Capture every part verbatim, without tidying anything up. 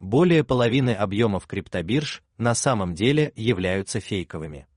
более половины объемов криптобирж на самом деле являются фейковыми.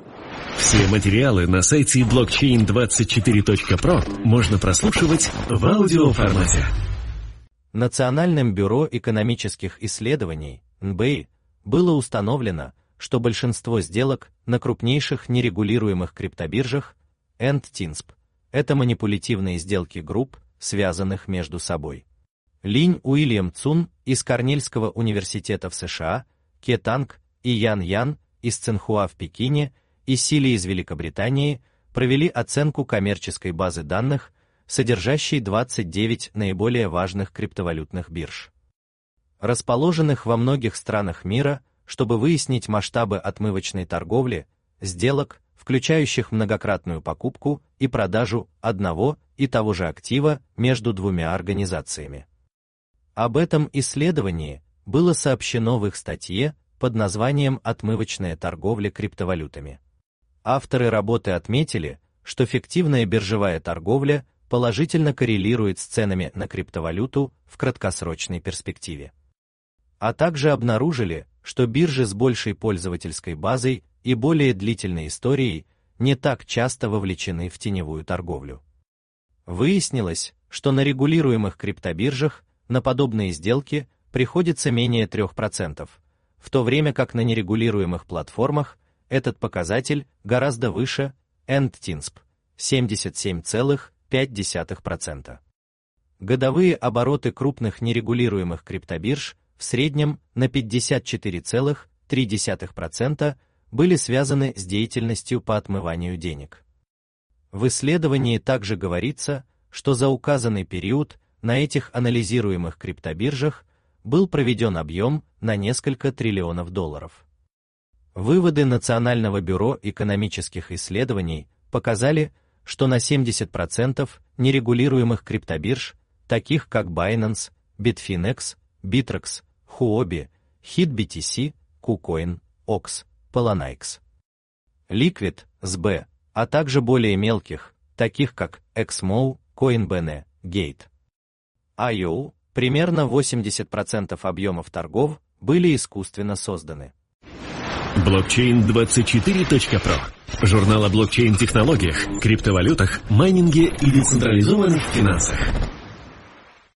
Все материалы на сайте блокчейн двадцать четыре точка про можно прослушивать в аудиоформате. Национальным бюро экономических исследований эн бэ и было установлено, что большинство сделок на крупнейших нерегулируемых криптобиржах эн ти ай эн эс пи это манипулятивные сделки групп, связанных между собой. Линь Уильям Цун из Корнельского университета в США, Ке Танг и Ян Ян из Цинхуа в Пекине и Сили из Великобритании провели оценку коммерческой базы данных, содержащей двадцать девять наиболее важных криптовалютных бирж, расположенных во многих странах мира, чтобы выяснить масштабы отмывочной торговли, сделок, включающих многократную покупку и продажу одного и того же актива между двумя организациями. Об этом исследовании было сообщено в их статье под названием «Отмывочная торговля криптовалютами». Авторы работы отметили, что фиктивная биржевая торговля положительно коррелирует с ценами на криптовалюту в краткосрочной перспективе. А также обнаружили, что биржи с большей пользовательской базой и более длительной историей не так часто вовлечены в теневую торговлю. Выяснилось, что на регулируемых криптобиржах на подобные сделки приходится менее трех процентов, в то время как на нерегулируемых платформах этот показатель гораздо выше, эн ти ай эн эс пи – семьдесят семь целых пять десятых процента. Годовые обороты крупных нерегулируемых криптобирж в среднем на пятьдесят четыре целых три десятых процента были связаны с деятельностью по отмыванию денег. В исследовании также говорится, что за указанный период на этих анализируемых криптобиржах был проведен объем на несколько триллионов долларов. Выводы Национального бюро экономических исследований показали, что на семьдесят процентов нерегулируемых криптобирж, таких как Binance, Bitfinex, Bittrex, Huobi, хит би ти си, KuCoin, Ox, Poloniex, Liquid, эс би, а также более мелких, таких как Exmo, Coinbase, Gate. ай о, примерно восемьдесят процентов объемов торгов были искусственно созданы. блокчейн двадцать четыре точка про. Журнал о блокчейн-технологиях, криптовалютах, майнинге и децентрализованных финансах.